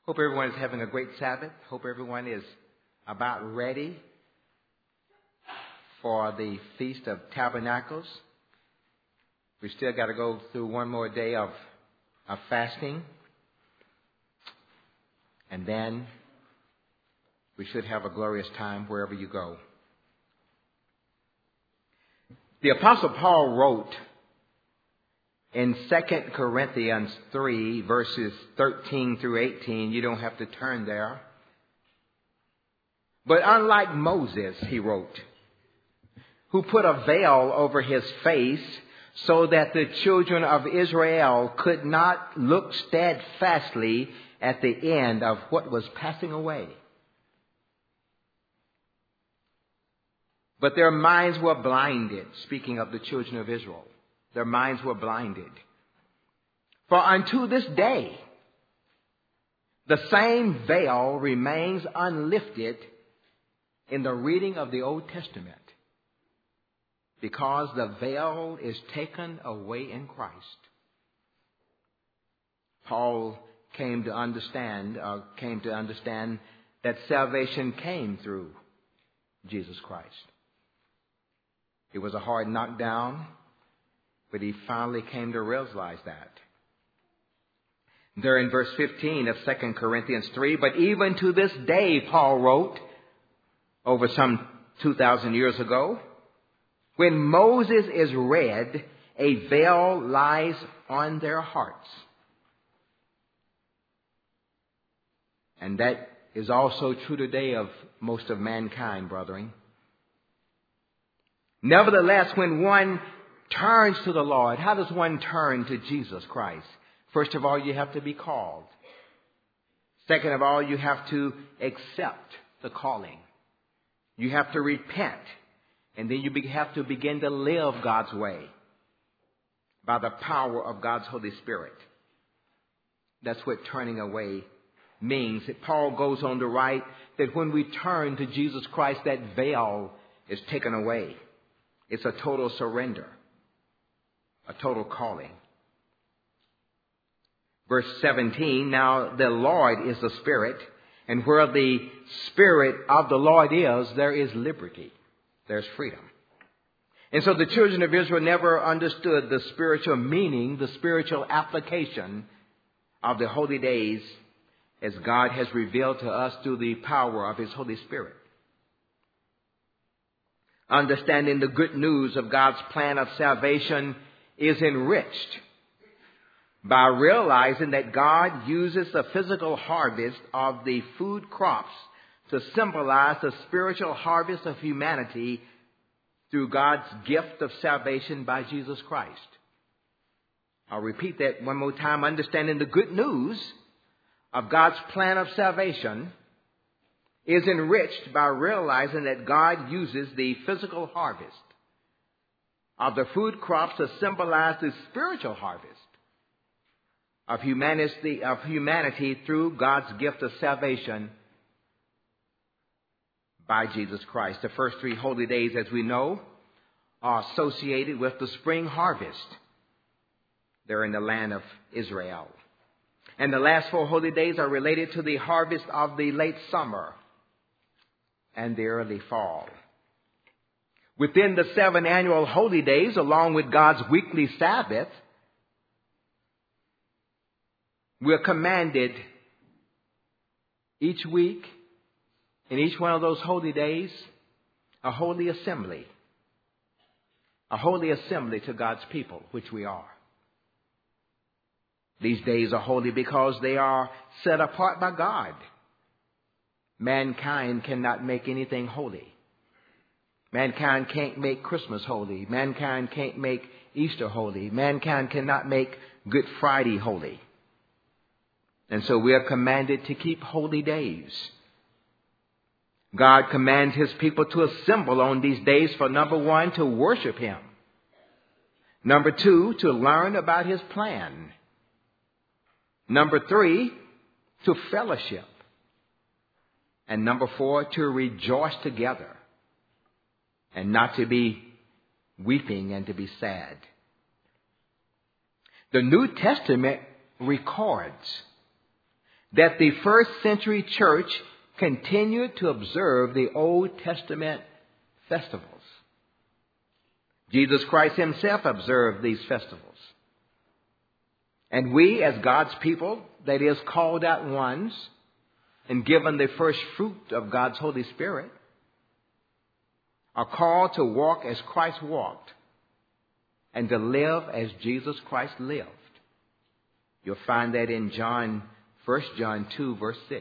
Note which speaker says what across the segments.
Speaker 1: Hope everyone is having a great Sabbath. Hope everyone is about ready for the Feast of Tabernacles. We still got to go through one more day of fasting. And then we should have a glorious time wherever you go. The Apostle Paul wrote in 2 Corinthians 3, verses 13 through 18, you don't have to turn there. But unlike Moses, he wrote, who put a veil over his face so that the children of Israel could not look steadfastly at the end of what was passing away. But their minds were blinded, speaking of the children of Israel. Their minds were blinded. For unto this day, the same veil remains unlifted in the reading of the Old Testament, because the veil is taken away in Christ. Paul came to understand that salvation came through Jesus Christ. It was a hard knockdown, but he finally came to realize that. There in verse 15 of 2 Corinthians 3, but even to this day, Paul wrote, over some 2,000 years ago, when Moses is read, a veil lies on their hearts. And that is also true today of most of mankind, brethren. Nevertheless, when one turns to the Lord, how does one turn to Jesus Christ? First of all, you have to be called. Second of all, you have to accept the calling. You have to repent. And then you have to begin to live God's way by the power of God's Holy Spirit. That's what turning away means. Paul goes on to write that when we turn to Jesus Christ, that veil is taken away. It's a total surrender, a total calling. Verse 17, now the Lord is the Spirit, and where the Spirit of the Lord is, there is liberty. There's freedom. And so the children of Israel never understood the spiritual meaning, the spiritual application of the holy days as God has revealed to us through the power of His Holy Spirit. Understanding the good news of God's plan of salvation is enriched by realizing that God uses the physical harvest of the food crops to symbolize the spiritual harvest of humanity through God's gift of salvation by Jesus Christ. I'll repeat that one more time. Understanding the good news of God's plan of salvation is enriched by realizing that God uses the physical harvest of the food crops to symbolize the spiritual harvest of humanity through God's gift of salvation by Jesus Christ. The first three holy days, as we know, are associated with the spring harvest. They're in the land of Israel. And the last four holy days are related to the harvest of the late summer and the early fall. Within the 7 annual holy days, along with God's weekly Sabbath, we're commanded each week, in each one of those holy days, a holy assembly. A holy assembly to God's people, which we are. These days are holy because they are set apart by God. Mankind cannot make anything holy. Mankind can't make Christmas holy. Mankind can't make Easter holy. Mankind cannot make Good Friday holy. And so we are commanded to keep holy days. God commands His people to assemble on these days for, number one, to worship Him. Number two, to learn about His plan. Number three, to fellowship. And number four, to rejoice together and not to be weeping and to be sad. The New Testament records that the first century church continued to observe the Old Testament festivals. Jesus Christ himself observed these festivals. And we, as God's people, that is, called out ones and given the first fruit of God's Holy Spirit, are called to walk as Christ walked and to live as Jesus Christ lived. You'll find that in 1 John 2, verse 6.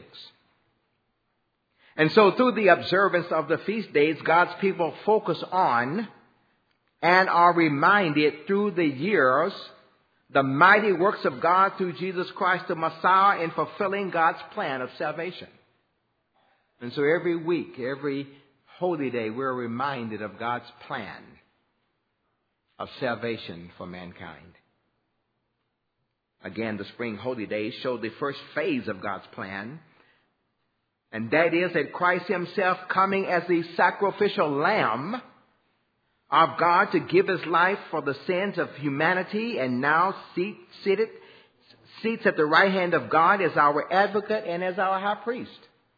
Speaker 1: And so through the observance of the feast days, God's people focus on and are reminded through the years the mighty works of God through Jesus Christ, the Messiah, in fulfilling God's plan of salvation. And so every week, every holy day, we're reminded of God's plan of salvation for mankind. Again, the spring holy days show the first phase of God's plan, and that is that Christ himself coming as the sacrificial lamb of God to give his life for the sins of humanity, and now seats at the right hand of God as our advocate and as our high priest.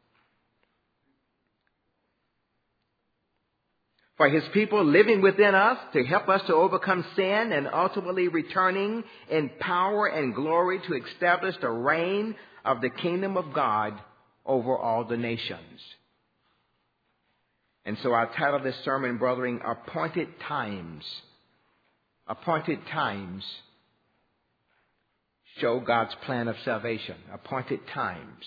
Speaker 1: For his people living within us to help us to overcome sin and ultimately returning in power and glory to establish the reign of the kingdom of God over all the nations. And so I titled this sermon, brethren, Appointed Times. Appointed times show God's plan of salvation. Appointed times.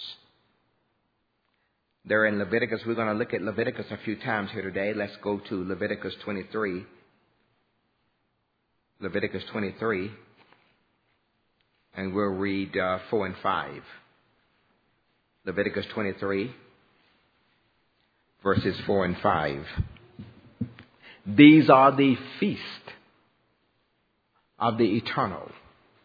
Speaker 1: There in Leviticus, we're going to look at Leviticus a few times here today. Let's go to Leviticus 23. Leviticus 23. And we'll read 4 and 5. Leviticus 23, verses 4 and 5. These are the feast of the eternal.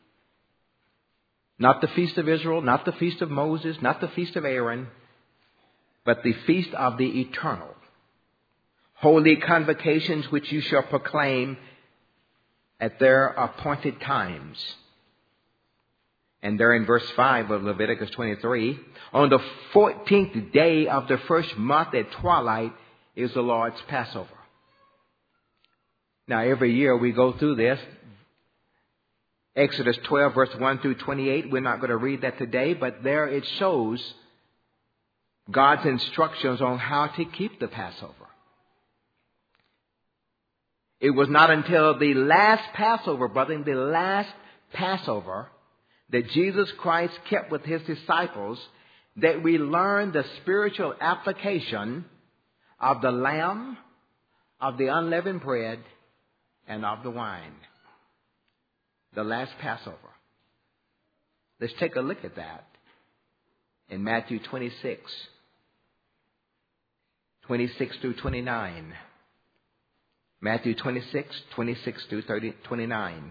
Speaker 1: Not the feast of Israel, not the feast of Moses, not the feast of Aaron, but the feast of the eternal. Holy convocations which you shall proclaim at their appointed times. And there in verse 5 of Leviticus 23, on the 14th day of the first month at twilight is the Lord's Passover. Now every year we go through this. Exodus 12, verse 1 through 28. We're not going to read that today, but there it shows God's instructions on how to keep the Passover. It was not until the last Passover, brother, the last Passover that Jesus Christ kept with his disciples, that we learn the spiritual application of the lamb, of the unleavened bread, and of the wine. The last Passover. Let's take a look at that in Matthew 26. 26 through 29. Matthew 26, 26 through 29.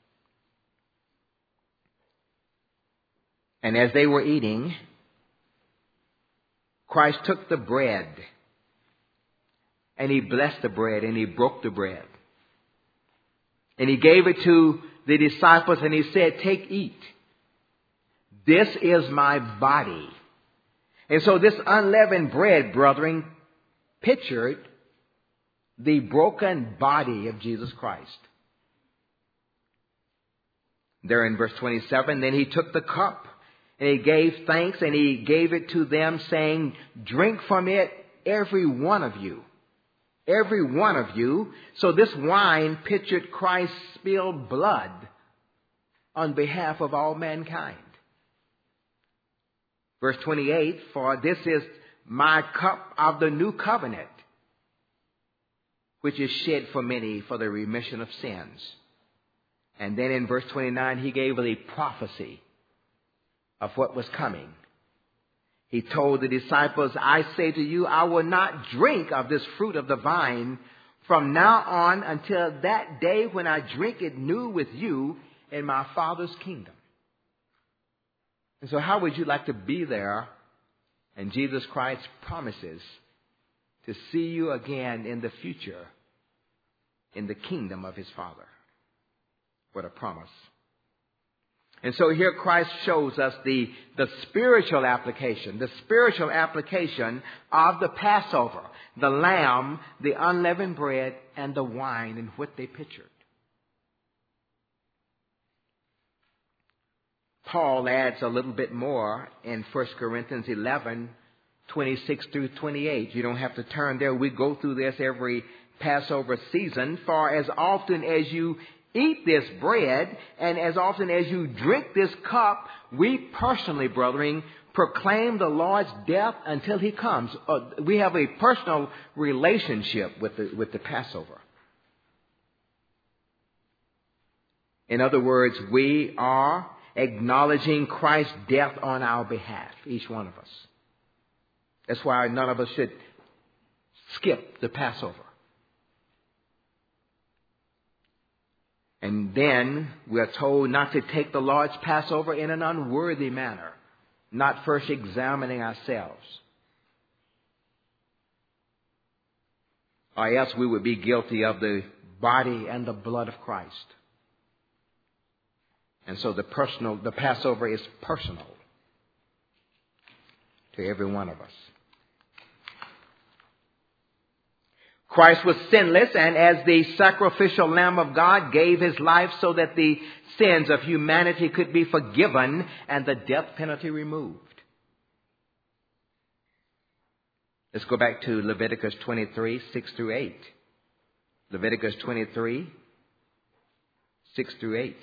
Speaker 1: And as they were eating, Christ took the bread, and he blessed the bread, and he broke the bread. And he gave it to the disciples, and he said, "Take, eat. This is my body." And so this unleavened bread, brethren, pictured the broken body of Jesus Christ. There in verse 27, then he took the cup, and he gave thanks, and he gave it to them, saying, "Drink from it, every one of you. Every one of you." So this wine pictured Christ's spilled blood on behalf of all mankind. Verse 28, "For this is my cup of the new covenant, which is shed for many for the remission of sins." And then in verse 29, he gave a prophecy of what was coming. He told the disciples, "I say to you, I will not drink of this fruit of the vine from now on until that day when I drink it new with you in my Father's kingdom." And so how would you like to be there? And Jesus Christ promises to see you again in the future in the kingdom of his Father. What a promise. And so here Christ shows us the spiritual application of the Passover, the lamb, the unleavened bread, and the wine, and what they pictured. Paul adds a little bit more in 1 Corinthians 11, 26 through 28. You don't have to turn there. We go through this every Passover season. For as often as you eat this bread and as often as you drink this cup, we personally, brethren, proclaim the Lord's death until he comes. We have a personal relationship with the Passover. In other words, we are acknowledging Christ's death on our behalf, each one of us. That's why none of us should skip the Passover. And then we are told not to take the Lord's Passover in an unworthy manner, not first examining ourselves. Or else we would be guilty of the body and the blood of Christ. And so the Passover is personal to every one of us. Christ was sinless, and as the sacrificial Lamb of God gave his life so that the sins of humanity could be forgiven and the death penalty removed. Let's go back to Leviticus 23, 6 through 8. Leviticus 23, 6 through 8.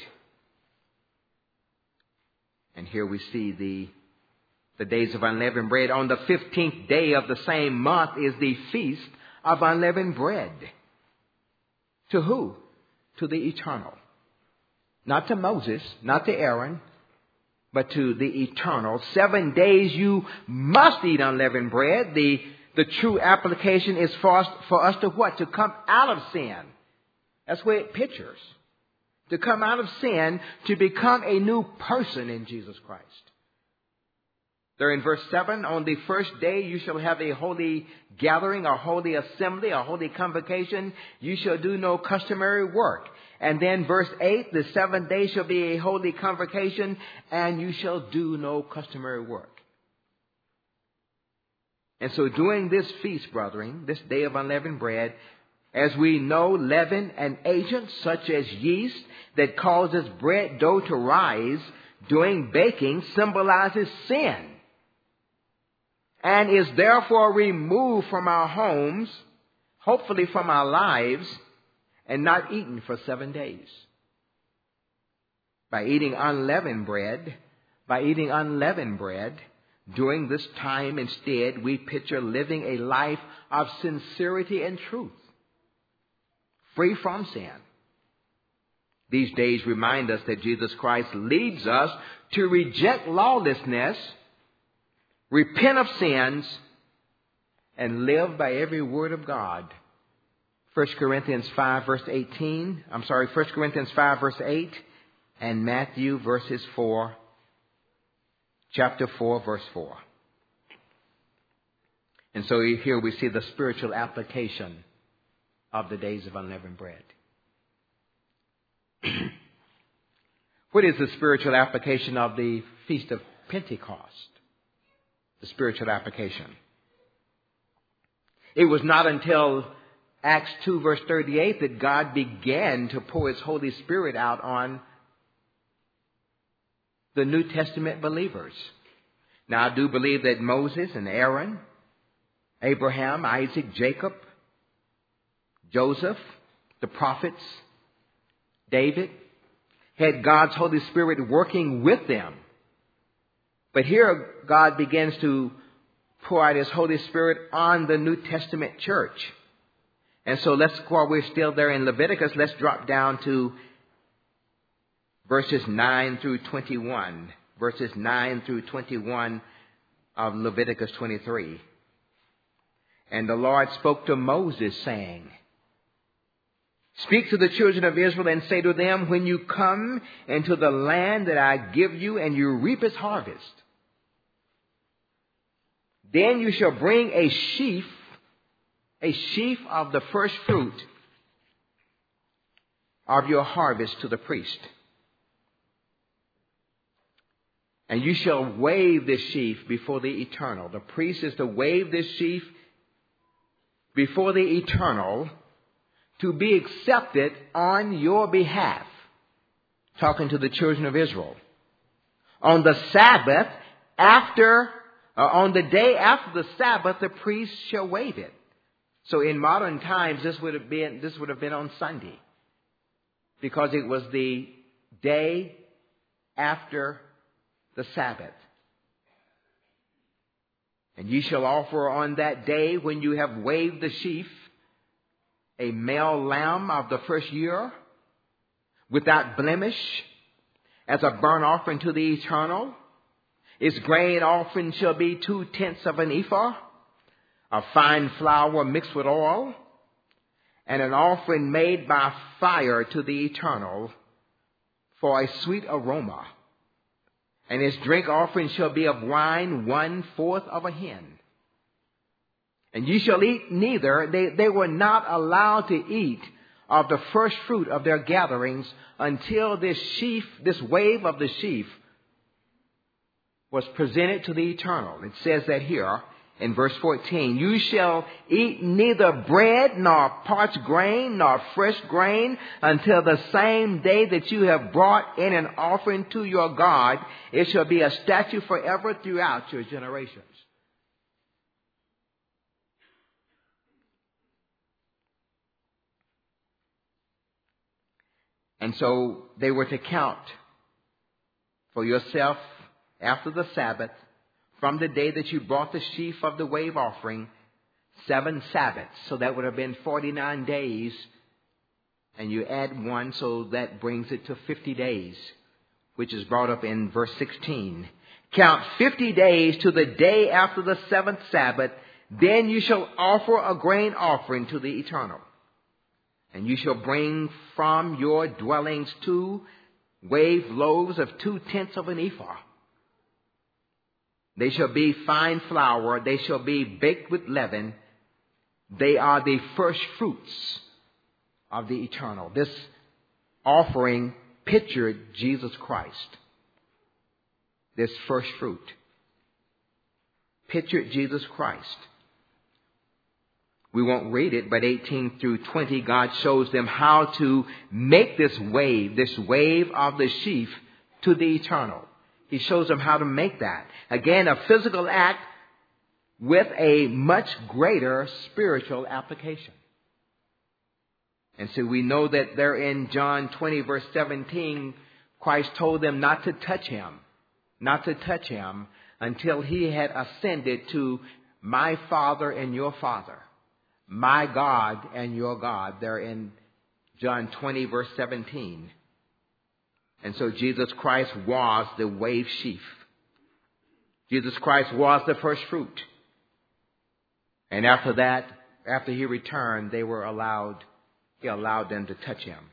Speaker 1: And here we see the days of unleavened bread. On the 15th day of the same month is the feast of unleavened bread. To who? To the eternal. Not to Moses, not to Aaron, but to the eternal. 7 days you must eat unleavened bread. The true application is for us to what? To come out of sin. That's where it pictures. To come out of sin, to become a new person in Jesus Christ. There in verse 7, on the first day you shall have a holy gathering, a holy assembly, a holy convocation. You shall do no customary work. And then verse 8, the 7th day shall be a holy convocation, and you shall do no customary work. And so during this feast, brethren, this day of unleavened bread, as we know, leaven, an agent such as yeast that causes bread dough to rise during baking, symbolizes sin and is therefore removed from our homes, hopefully from our lives, and not eaten for 7 days. By eating unleavened bread, during this time instead, we picture living a life of sincerity and truth, free from sin. These days remind us that Jesus Christ leads us to reject lawlessness, repent of sins, and live by every word of God. 1 Corinthians 5 verse 8 and Matthew chapter 4 verse 4. And so here we see the spiritual application of the days of unleavened bread. What is the spiritual application of the Feast of Pentecost? The spiritual application. It was not until Acts 2 verse 38 that God began to pour his Holy Spirit out on the New Testament believers. Now, I do believe that Moses and Aaron, Abraham, Isaac, Jacob, Joseph, the prophets, David, had God's Holy Spirit working with them. But here God begins to pour out his Holy Spirit on the New Testament church. And so while we're still there in Leviticus, let's drop down to verses 9 through 21. Verses 9 through 21 of Leviticus 23. And the Lord spoke to Moses, saying, Speak to the children of Israel and say to them, when you come into the land that I give you and you reap its harvest, then you shall bring a sheaf of the first fruit of your harvest to the priest. And you shall wave this sheaf before the Eternal. The priest is to wave this sheaf before the Eternal to be accepted on your behalf. Talking to the children of Israel. On the Sabbath, on the day after the Sabbath, the priest shall wave it. So in modern times, this would have been on Sunday, because it was the day after the Sabbath. And ye shall offer on that day, when you have waved the sheaf, a male lamb of the first year, without blemish, as a burnt offering to the Eternal. Its grain offering shall be 2/10 of an ephah of fine flour mixed with oil, and an offering made by fire to the Eternal for a sweet aroma. And its drink offering shall be of wine 1/4 of a hin. And ye shall eat neither, they were not allowed to eat of the first fruit of their gatherings until this wave of the sheaf was presented to the Eternal. It says that here in verse 14, you shall eat neither bread nor parched grain nor fresh grain until the same day that you have brought in an offering to your God. It shall be a statute forever throughout your generations. And so they were to count for yourself after the Sabbath, from the day that you brought the sheaf of the wave offering, 7 Sabbaths. So that would have been 49 days. And you add 1, so that brings it to 50 days, which is brought up in verse 16. Count 50 days to the day after the 7th Sabbath. Then you shall offer a grain offering to the Eternal. And you shall bring from your dwellings 2 wave loaves of 2/10 of an ephah. They shall be fine flour. They shall be baked with leaven. They are the first fruits of the Eternal. This offering pictured Jesus Christ. This first fruit pictured Jesus Christ. We won't read it, but 18 through 20, God shows them how to make this wave of the sheaf to the Eternal. He shows them how to make that. Again, a physical act with a much greater spiritual application. And so we know that there in John 20, verse 17, Christ told them not to touch him until he had ascended to my Father and your Father, my God and your God, there in John 20, verse 17. And so Jesus Christ was the wave sheaf. Jesus Christ was the first fruit. And after that, after he returned, he allowed them to touch him.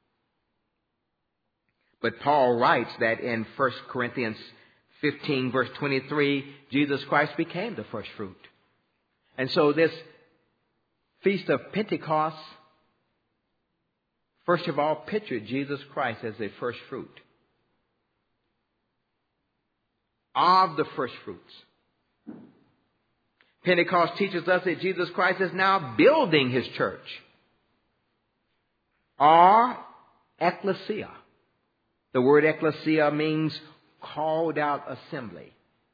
Speaker 1: But Paul writes that in 1 Corinthians 15, verse 23, Jesus Christ became the first fruit. And so this Feast of Pentecost, first of all, pictured Jesus Christ as the first fruit of the first fruits. Pentecost teaches us that Jesus Christ is now building his church, or ecclesia. The word ecclesia means called out assembly,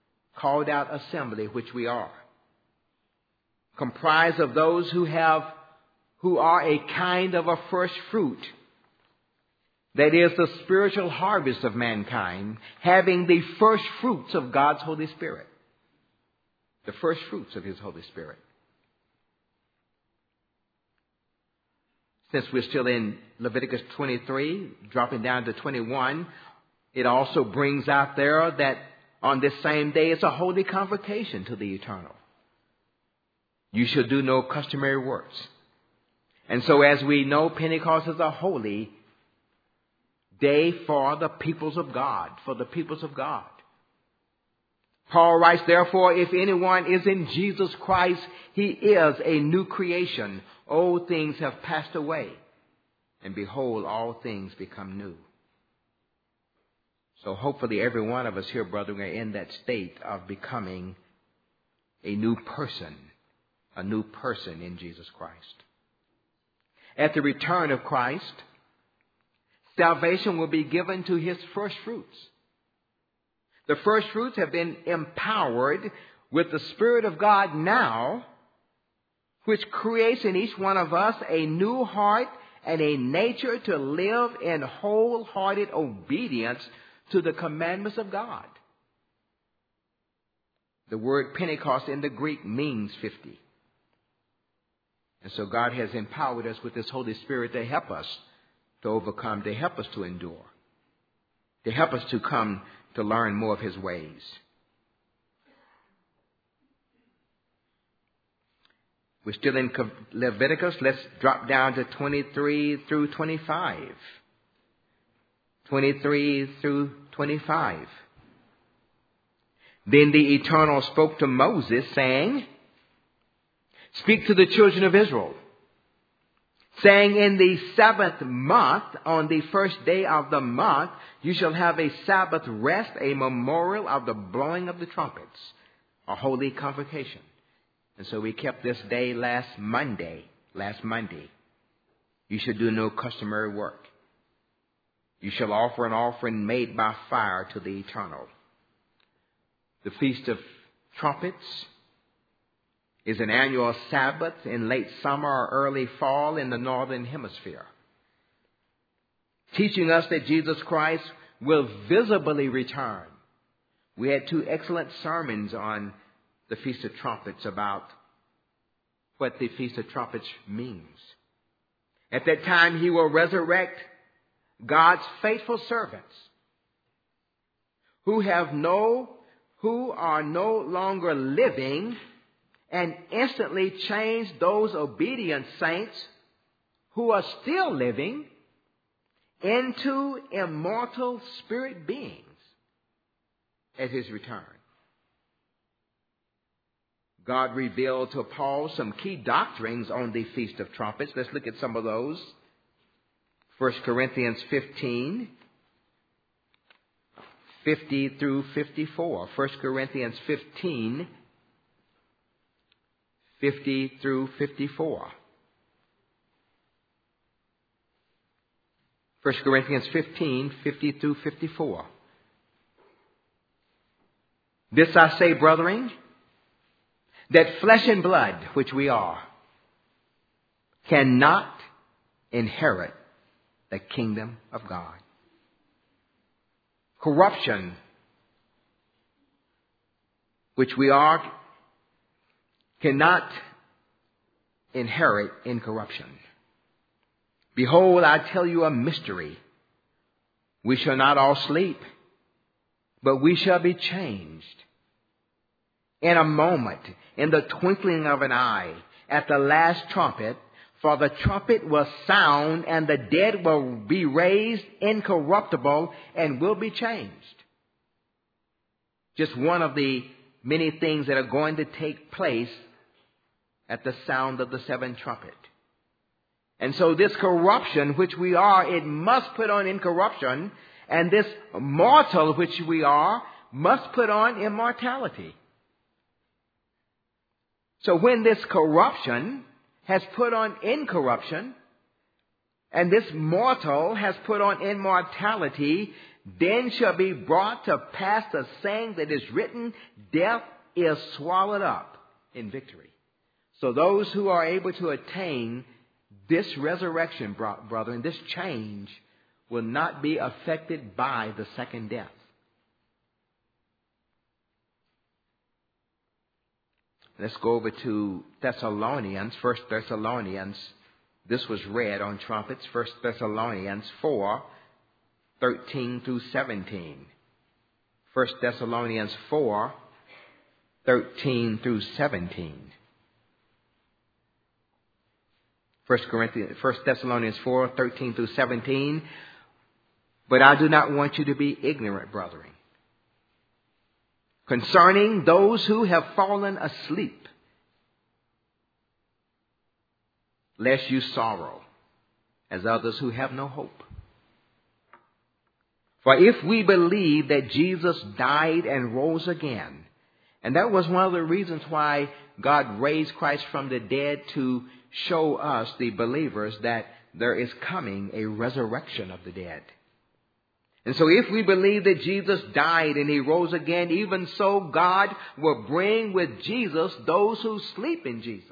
Speaker 1: which we are. Comprised of those who are a kind of a first fruit. That is the spiritual harvest of mankind, having the first fruits of God's Holy Spirit. The first fruits of his Holy Spirit. Since we're still in Leviticus 23, dropping down to 21, it also brings out there that on this same day it's a holy convocation to the Eternal. You shall do no customary works. And so as we know, Pentecost is a holy day for the peoples of God, Paul writes, therefore, if anyone is in Jesus Christ, he is a new creation. Old things have passed away, and behold, all things become new. So hopefully every one of us here, brethren, are in that state of becoming a new person in Jesus Christ. At the return of Christ, salvation will be given to his first fruits. The first fruits have been empowered with the Spirit of God now, which creates in each one of us a new heart and a nature to live in wholehearted obedience to the commandments of God. The word Pentecost in the Greek means 50. And so God has empowered us with His Holy Spirit to help us to overcome, to help us to endure, to help us to come to learn more of His ways. We're still in Leviticus. Let's drop down to 23 through 25. 23 through 25. Then the Eternal spoke to Moses, saying, "Speak to the children of Israel, saying, in the 7th month, on the first day of the month, you shall have a Sabbath rest, a memorial of the blowing of the trumpets, a holy convocation." And so we kept this day last Monday. You shall do no customary work. You shall offer an offering made by fire to the Eternal. The Feast of Trumpets is an annual Sabbath in late summer or early fall in the northern hemisphere, teaching us that Jesus Christ will visibly return. We had 2 excellent sermons on the Feast of Trumpets about what the Feast of Trumpets means. At that time, He will resurrect God's faithful servants who are no longer living, and instantly change those obedient saints who are still living into immortal spirit beings at His return. God revealed to Paul some key doctrines on the Feast of Trumpets. Let's look at some of those. 1 Corinthians 15, 50 through 54. 1 Corinthians 15, 50 through 54. 1 Corinthians 15, 50 through 54. "This I say, brethren, that flesh and blood, which we are, cannot inherit the kingdom of God. Corruption, which we are, cannot inherit incorruption. Behold, I tell you a mystery. We shall not all sleep, but we shall be changed. In a moment, in the twinkling of an eye, at the last trumpet, for the trumpet will sound, and the dead will be raised incorruptible and will be changed." Just one of the many things that are going to take place at the sound of the 7th trumpet. And so this corruption which we are, it must put on incorruption, and this mortal which we are must put on immortality. So when this corruption has put on incorruption, and this mortal has put on immortality, then shall be brought to pass the saying that is written, death is swallowed up in victory. So those who are able to attain this resurrection, brethren, this change, will not be affected by the second death. Let's go over to Thessalonians, 1 Thessalonians. This was read on trumpets, 1 Thessalonians 4, 13 through 17. 1 Thessalonians 4, 13 through 17. 1 Thessalonians 4, 13 through 17. "But I do not want you to be ignorant, brethren, concerning those who have fallen asleep, lest you sorrow as others who have no hope. For if we believe that Jesus died and rose again, and that was one of the reasons why God raised Christ from the dead, to show us, the believers, that there is coming a resurrection of the dead. And so if we believe that Jesus died and he rose again, even so God will bring with Jesus those who sleep in Jesus.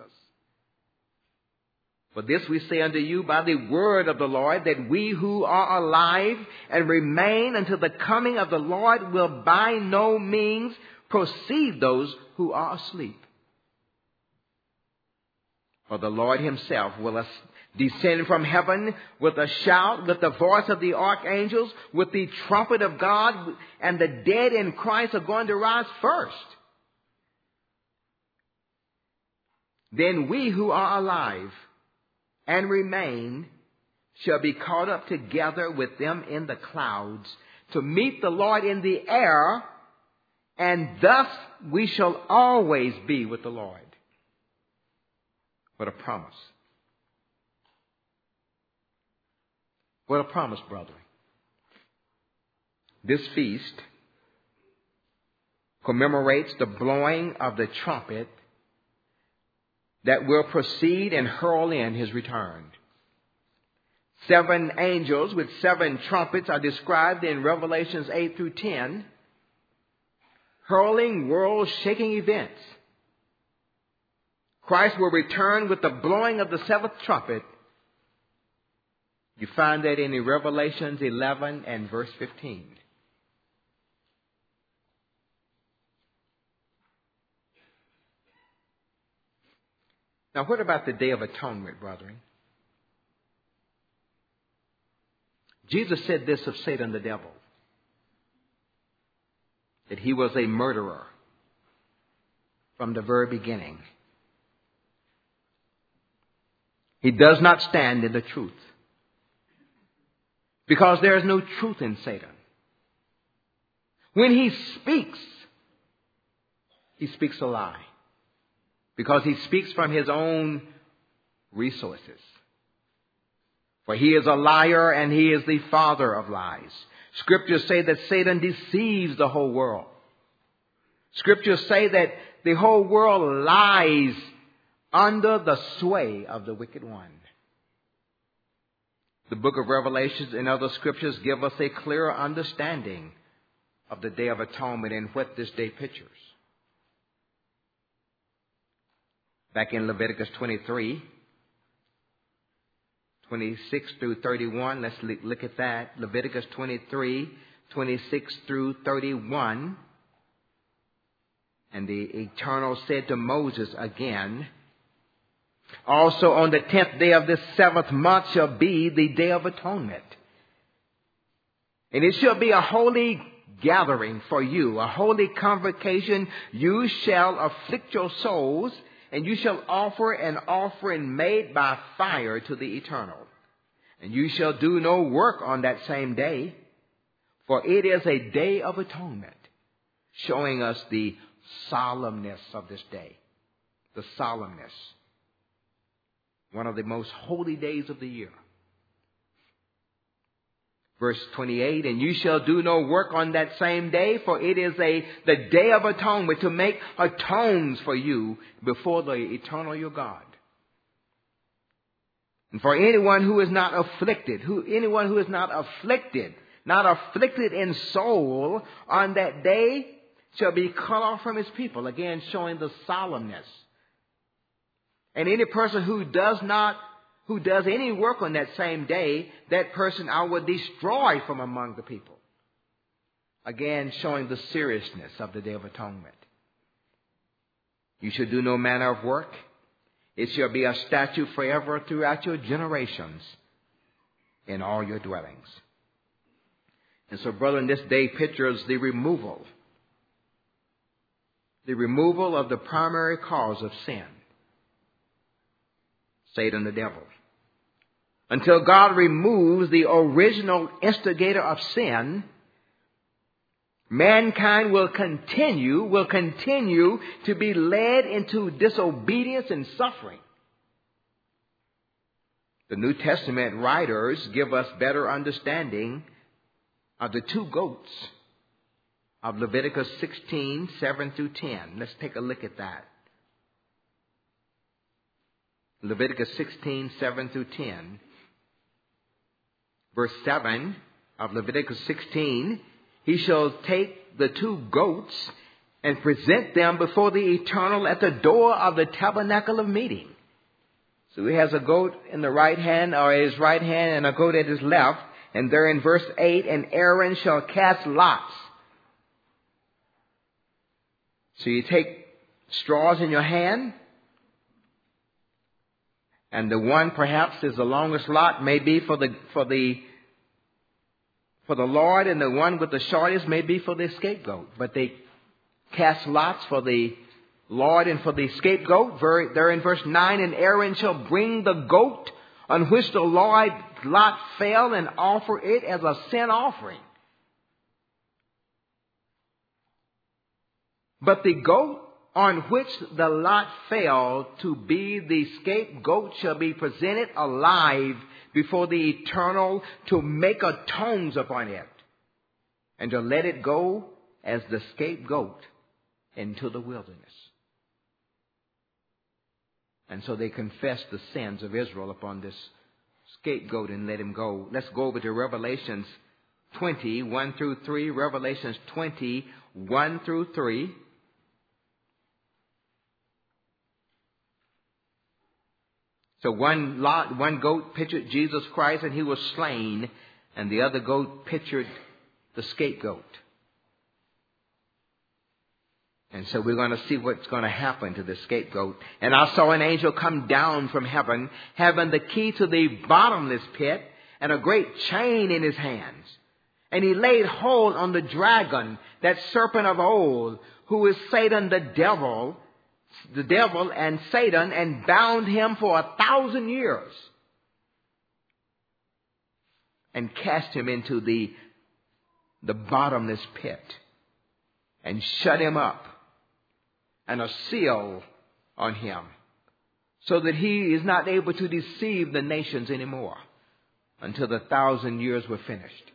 Speaker 1: For this we say unto you by the word of the Lord, that we who are alive and remain until the coming of the Lord will by no means precede those who are asleep. For the Lord himself will descend from heaven with a shout, with the voice of the archangels, with the trumpet of God, and the dead in Christ are going to rise first. Then we who are alive and remain shall be caught up together with them in the clouds to meet the Lord in the air, and thus we shall always be with the Lord. What a promise. What a promise, brethren. This feast commemorates the blowing of the trumpet that will precede and herald in his return. 7 angels with 7 trumpets are described in Revelations 8 through 10, heralding world-shaking events. Christ will return with the blowing of the 7th trumpet. You find that in Revelations 11 and verse 15. Now, what about the Day of Atonement, brethren? Jesus said this of Satan the devil, that he was a murderer from the very beginning. He does not stand in the truth, because there is no truth in Satan. When he speaks a lie, because he speaks from his own resources. For he is a liar and he is the father of lies. Scriptures say that Satan deceives the whole world. Scriptures say that the whole world lies under the sway of the wicked one. The book of Revelations and other scriptures give us a clearer understanding of the Day of Atonement and what this day pictures. Back in Leviticus 23, 26 through 31, let's look at that. Leviticus 23, 26 through 31. And the Eternal said to Moses again, also on the 10th day of this 7th month shall be the Day of Atonement. And it shall be a holy gathering for you, a holy convocation. You shall afflict your souls, and you shall offer an offering made by fire to the Eternal. And you shall do no work on that same day, for it is a day of atonement, showing us the solemnness of this day. The solemnness. One of the most holy days of the year. Verse 28, and you shall do no work on that same day, for it is the day of atonement, to make atones for you before the Eternal your God. And for anyone who is not afflicted, not afflicted in soul on that day, shall be cut off from his people. Again, showing the solemnness. And any person who does any work on that same day, that person I will destroy from among the people. Again, showing the seriousness of the Day of Atonement. You shall do no manner of work. It shall be a statute forever throughout your generations in all your dwellings. And so, brethren, this day pictures the removal of the primary cause of sin, Satan the devil. Until God removes the original instigator of sin, mankind will continue to be led into disobedience and suffering. The New Testament writers give us better understanding are the two goats of Leviticus 16, 7 through 10. Let's take a look at that. Leviticus 16, 7 through 10. Verse 7 of Leviticus 16, he shall take the two goats and present them before the Eternal at the door of the tabernacle of meeting. So he has a goat in the right hand, or his right hand, and a goat at his left. And there in verse 8, and Aaron shall cast lots. So you take straws in your hand, and the one perhaps is the longest lot may be for the Lord, and the one with the shortest may be for the scapegoat. But they cast lots for the Lord and for the scapegoat. There in verse 9, and Aaron shall bring the goat on which the Lord's lot fell and offer it as a sin offering. But the goat on which the lot fell to be the scapegoat shall be presented alive before the Eternal to make atones upon it, and to let it go as the scapegoat into the wilderness. And so they confessed the sins of Israel upon this scapegoat and let him go. Let's go over to Revelations 20, 1 through 3. Revelations 20, 1 through 3. So one goat pictured Jesus Christ and he was slain, and the other goat pictured the scapegoat. And so we're going to see what's going to happen to the scapegoat. And I saw an angel come down from heaven, having the key to the bottomless pit and a great chain in his hands. And he laid hold on the dragon, that serpent of old, who is Satan the devil and Satan, and bound him for 1,000 years. And cast him into the bottomless pit. And shut him up. And a seal on him, so that he is not able to deceive the nations anymore until the 1,000 years were finished.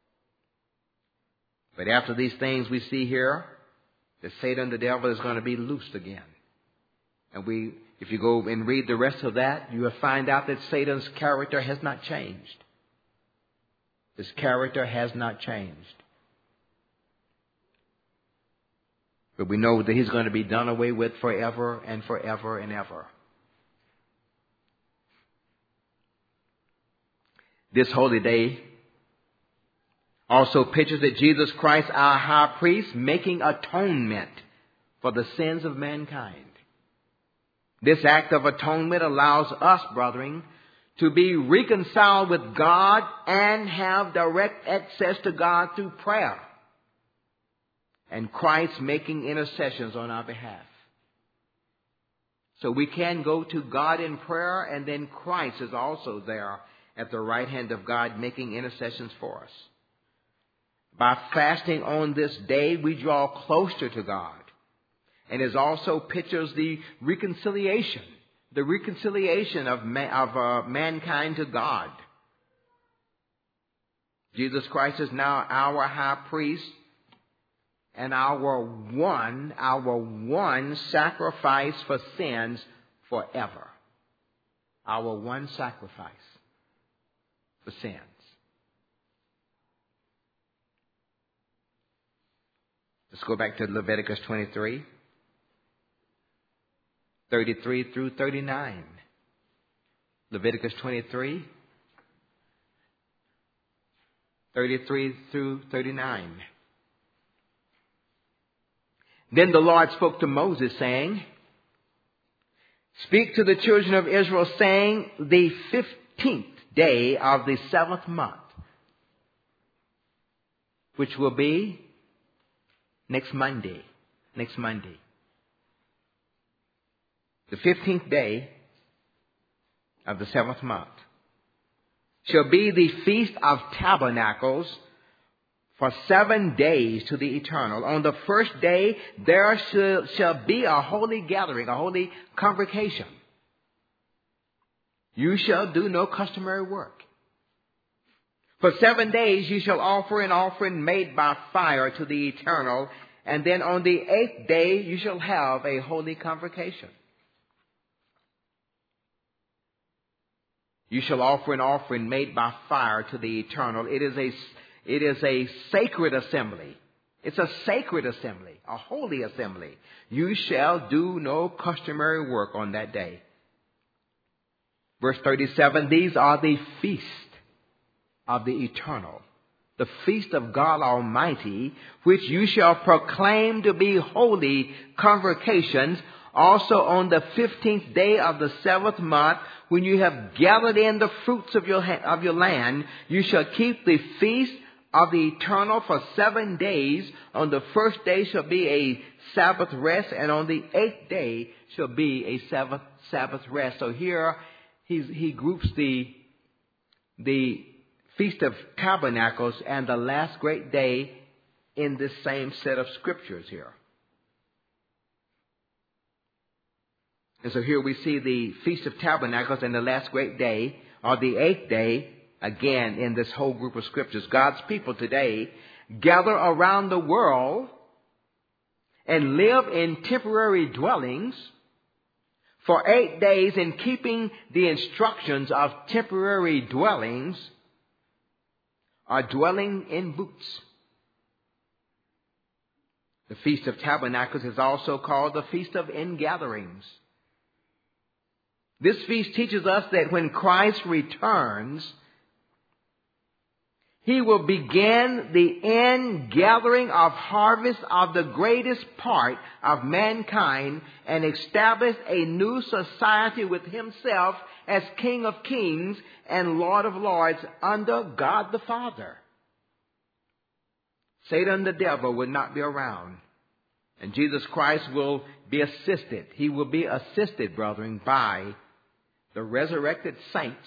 Speaker 1: But after these things we see here, that Satan the devil is going to be loosed again. And if you go and read the rest of that, you will find out that Satan's character has not changed. His character has not changed. But we know that he's going to be done away with forever and forever and ever. This holy day also pictures that Jesus Christ, our high priest, making atonement for the sins of mankind. This act of atonement allows us, brethren, to be reconciled with God and have direct access to God through prayer. And Christ making intercessions on our behalf. So we can go to God in prayer, and then Christ is also there at the right hand of God making intercessions for us. By fasting on this day, we draw closer to God. And it also pictures the reconciliation of mankind to God. Jesus Christ is now our high priest, and our one sacrifice for sins forever. Our one sacrifice for sins. Let's go back to Leviticus 23, 33 through 39. Leviticus 23, 33 through 39. Then the Lord spoke to Moses, saying, Speak to the children of Israel, saying, the 15th day of the 7th month, which will be next Monday. The 15th day of the 7th month shall be the Feast of Tabernacles, for 7 days to the Eternal. On the first day, there shall be a holy gathering, a holy convocation. You shall do no customary work. For 7 days you shall offer an offering made by fire to the Eternal, and then on the 8th day you shall have a holy convocation. You shall offer an offering made by fire to the Eternal. It is a sacred assembly. It's a sacred assembly, a holy assembly. You shall do no customary work on that day. Verse 37, these are the feast of the Eternal, the feast of God Almighty, which you shall proclaim to be holy convocations. Also on the 15th day of the 7th month, when you have gathered in the fruits of your land, you shall keep the feast of the Eternal for 7 days. On the first day shall be a Sabbath rest, and on the 8th day shall be a Sabbath rest. So here he groups the Feast of Tabernacles and the last great day in this same set of scriptures here. And so here we see the Feast of Tabernacles and the last great day, or the 8th day, again in this whole group of scriptures. God's people today gather around the world and live in temporary dwellings for 8 days, in keeping the instructions of temporary dwellings, are dwelling in boots. The Feast of Tabernacles is also called the Feast of Ingatherings. This feast teaches us that when Christ returns, He will begin the ingathering of harvest of the greatest part of mankind and establish a new society with Himself as King of Kings and Lord of Lords under God the Father. Satan the devil will not be around, and Jesus Christ will be assisted. He will be assisted, brethren, by the resurrected saints,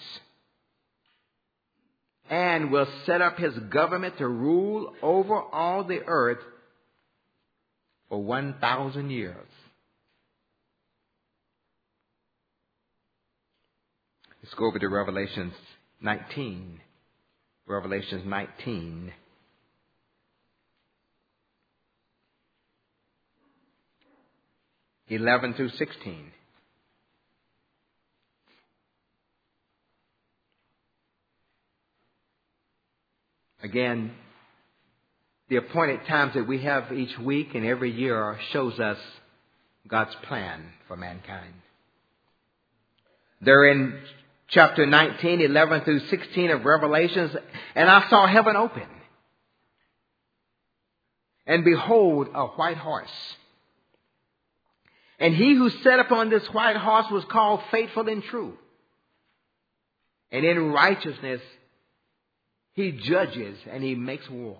Speaker 1: and will set up His government to rule over all the earth for 1,000 years. Let's go over to Revelations 19. Revelations 19. (11 through 16). Again, the appointed times that we have each week and every year shows us God's plan for mankind. They're in chapter 19, 11 through 16 of Revelations. And I saw heaven open, and behold, a white horse. And he who sat upon this white horse was called Faithful and True. And in righteousness He judges and He makes war.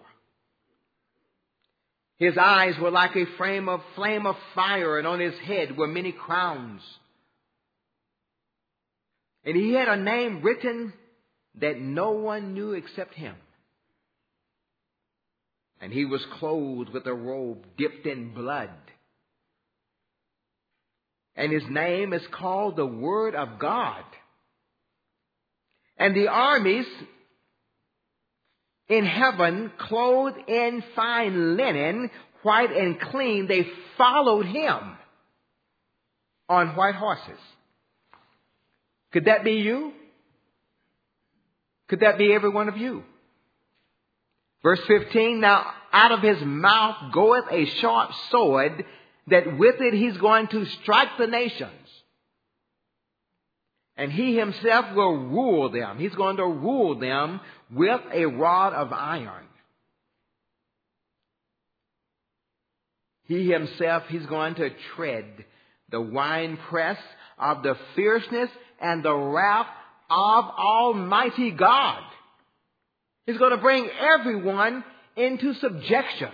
Speaker 1: His eyes were like a flame of fire, and on His head were many crowns. And He had a name written that no one knew except Him. And He was clothed with a robe dipped in blood. And His name is called the Word of God. And the armies in heaven, clothed in fine linen, white and clean, they followed Him on white horses. Could that be you? Could that be every one of you? Verse 15, now out of His mouth goeth a sharp sword, that with it He's going to strike the nations. And He Himself will rule them. He's going to rule them with a rod of iron. He Himself, He's going to tread the winepress of the fierceness and the wrath of Almighty God. He's going to bring everyone into subjection.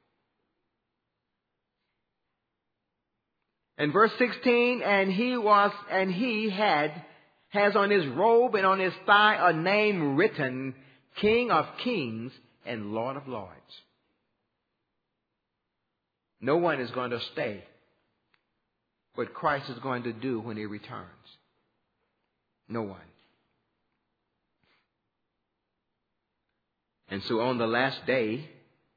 Speaker 1: And verse 16, and he has on his robe and on his thigh a name written, King of Kings and Lord of Lords. No one is going to stay what Christ is going to do when He returns. No one. And so on the last day,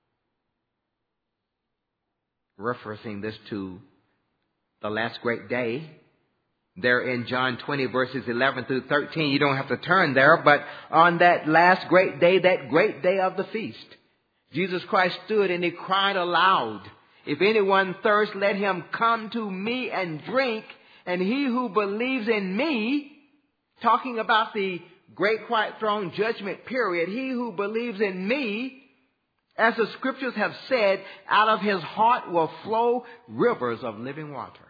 Speaker 1: referencing this to the last great day, there in John 20 verses 11 through 13, you don't have to turn there, but on that last great day of the feast, Jesus Christ stood and he cried aloud, "If anyone thirst, let him come to me and drink, and he who believes in me," talking about the great white throne judgment period, "he who believes in me, as the scriptures have said, out of his heart will flow rivers of living water."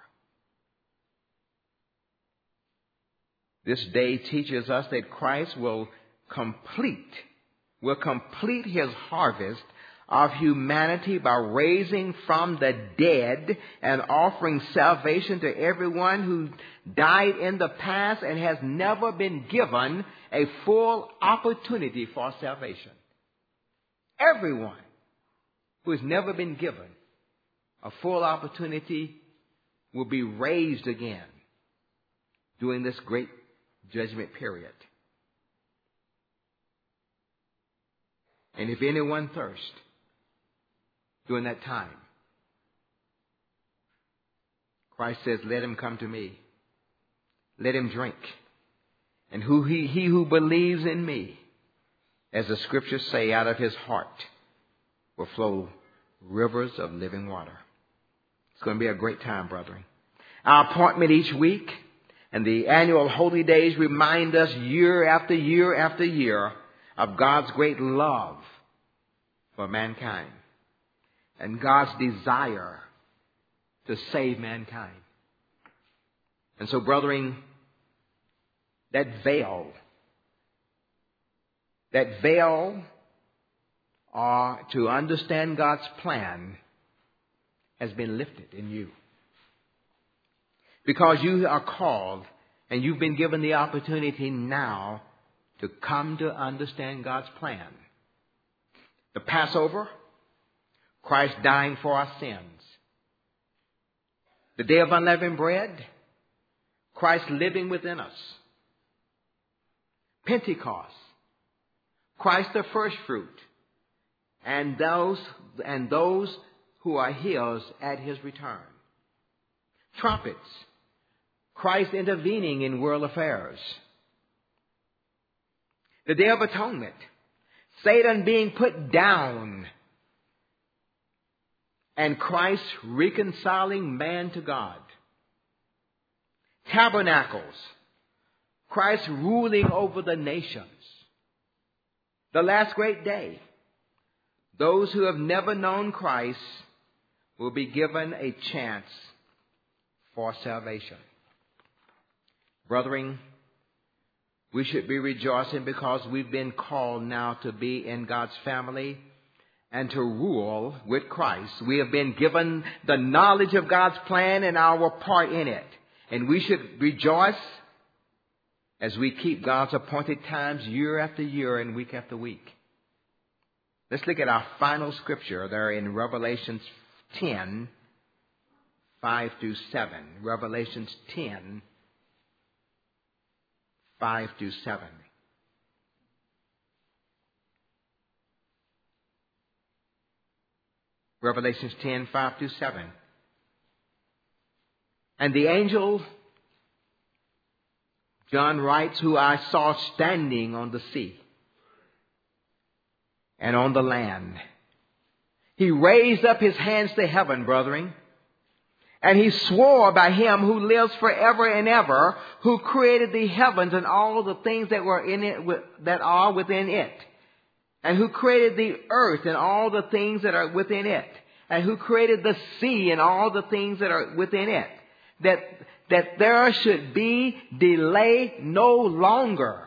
Speaker 1: This day teaches us that Christ will complete his harvest of humanity by raising from the dead and offering salvation to everyone who died in the past and has never been given a full opportunity for salvation. Everyone who has never been given a full opportunity will be raised again during this great judgment period. And if anyone thirsts during that time, Christ says, "Let him come to me. Let him drink. And he who believes in me, as the scriptures say, out of his heart will flow rivers of living water." It's going to be a great time, brethren. Our appointment each week and the annual holy days remind us year after year after year of God's great love for mankind and God's desire to save mankind. And so, brethren, that veil to understand God's plan has been lifted in you. Because you are called and you've been given the opportunity now to come to understand God's plan. The Passover, Christ dying for our sins. The day of unleavened bread, Christ living within us. Pentecost, Christ the first fruit, and those who are his at his return. Trumpets, Christ intervening in world affairs. The Day of Atonement, Satan being put down and Christ reconciling man to God. Tabernacles, Christ ruling over the nations. The last great day, those who have never known Christ will be given a chance for salvation. Brethren, we should be rejoicing because we've been called now to be in God's family and to rule with Christ. We have been given the knowledge of God's plan and our part in it. And we should rejoice as we keep God's appointed times year after year and week after week. Let's look at our final scripture there in Revelations 10, 5 through 7. Revelations 10, 5 through 7. Revelations 10, 5 through 7. And the angel, John writes, who I saw standing on the sea and on the land. He raised up his hands to heaven, brethren, and he swore by him who lives forever and ever, who created the heavens and all the things that were in it, that are within it, and who created the earth and all the things that are within it, and who created the sea and all the things that are within it, that there should be delay no longer.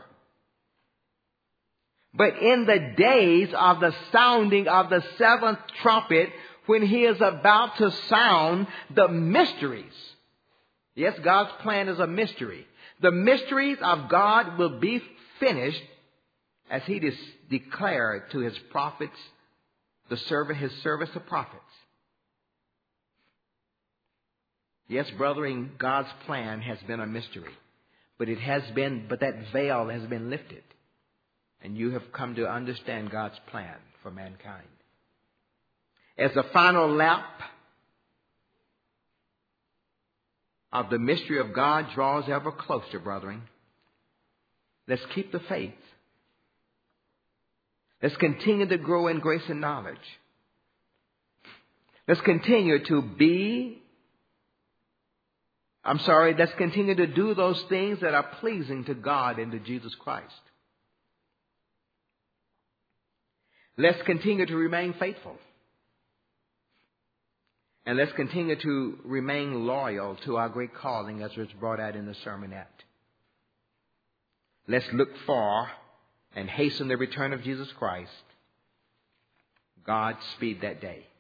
Speaker 1: But in the days of the sounding of the seventh trumpet, when he is about to sound the mysteries. Yes, God's plan is a mystery. The mysteries of God will be finished as he declared to his prophets, his service of prophets. Yes, brethren, God's plan has been a mystery, but that veil has been lifted. and you have come to understand God's plan for mankind. As the final lap of the mystery of God draws ever closer, brethren, let's keep the faith. Let's continue to grow in grace and knowledge. Let's continue to let's continue to do those things that are pleasing to God and to Jesus Christ. Let's continue to remain faithful. And let's continue to remain loyal to our great calling as was brought out in the sermonette. Let's look for and hasten the return of Jesus Christ. God speed that day.